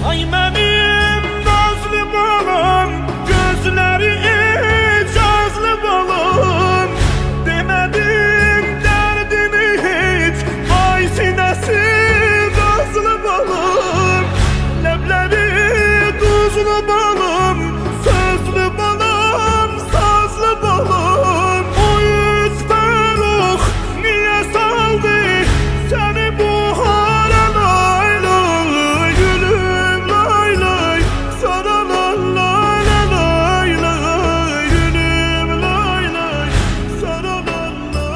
Ay benim nazlı balam, gözleri icazlı balam. Demedim derdini hiç, ay sinesi gazlı balam. Lebleri tuzlu balam, sözlü balam, sazlı balam. O yüzden oh niye saldı seni bu hale lay lay. Gülüm lay lay, sana lay lay lay lay. Gülüm lay lay, sana lay lay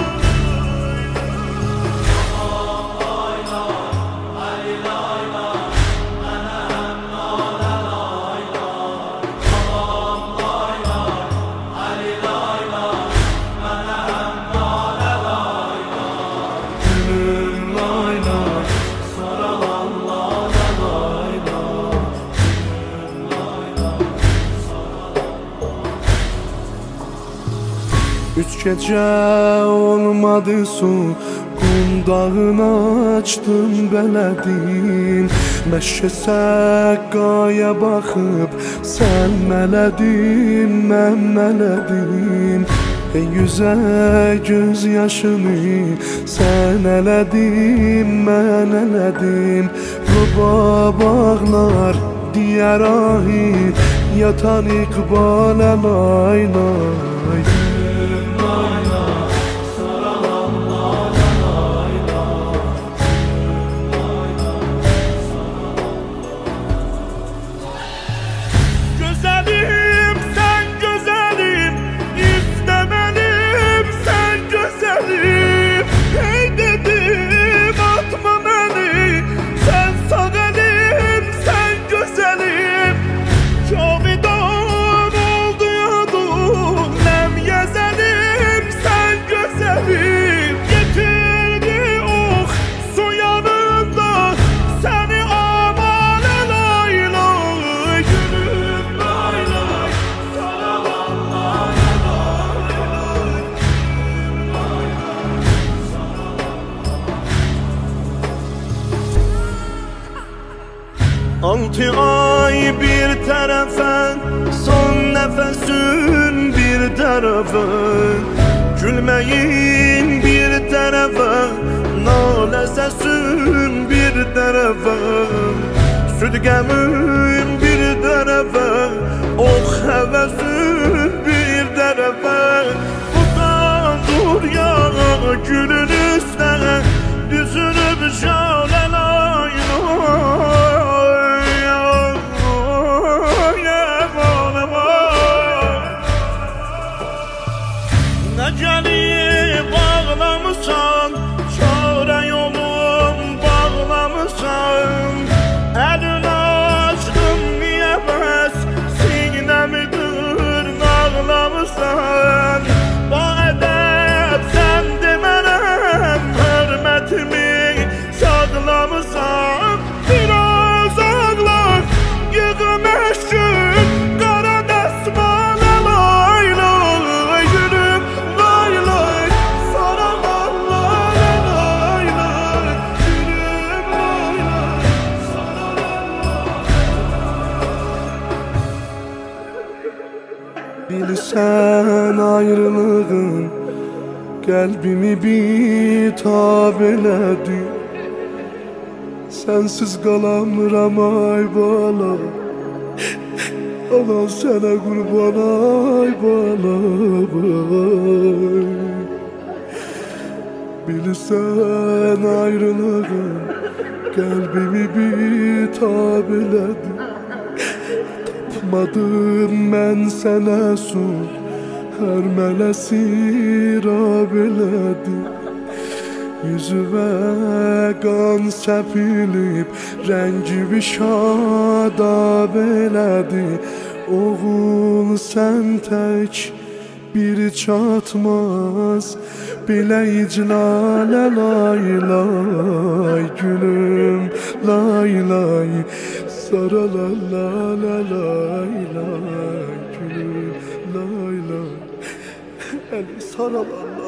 Üç gece olmadı su, qundağını açdım belədin. Məşə səqqaya baxıb sən mələdin, mən mələdim. Ey yüzə göz yaşını sən elədin, mən elədim. Ruba bağlar diyər ahi, yatan iqbalə lay lay. Güzelim sen güzelim, istemelim sen güzelim. Hey dedim atma beni, sen sağ elim sen güzelim. Cavidan oldu yadum, nem yezelim sen güzelim. Getirdi oh su yanında seni amale lay lay. Gülüm lay lay, sana lay lay lay. Altı ay bir tarafa, son nefesin bir tarafa. Gülmeyin bir tarafa, nale sesin bir tarafa. Südgemin bir tarafa, oh hevesin bir tarafa. Buradan dur ya gülün üstüne, düzülüp şale lay lay. Neceli bağlamışsan, çare yolum bağlamışsan. Elini açtım niye bəs, sinemi dırnaqlamışsan. Bu edep sen demərəm, hörmətimi saklamışsan. Biraz ağlar, yığım eşkin, qara dəsmale lay lay. Gülüm lay lay, sana lay lay lay lay. Gülüm lay lay, sana lay lay. Bilsən ayrılığın qəlbimi bitab elədi. Sənsiz qalamıram ay bala, anan sənə qurban ay bala ay. Bilsən ayrılığın qəlbimi bitab elədi. Tapmadım mən sənə su, hər mələsi rab elədi. Yüzüvə qan səpilib, rəngi şadab elədi. Oğul sən tək bir çatmaz, belə iclalə lay lay. Gülüm lay lay, sara la la la lay lay. Gülüm lay lay, eli sara la la.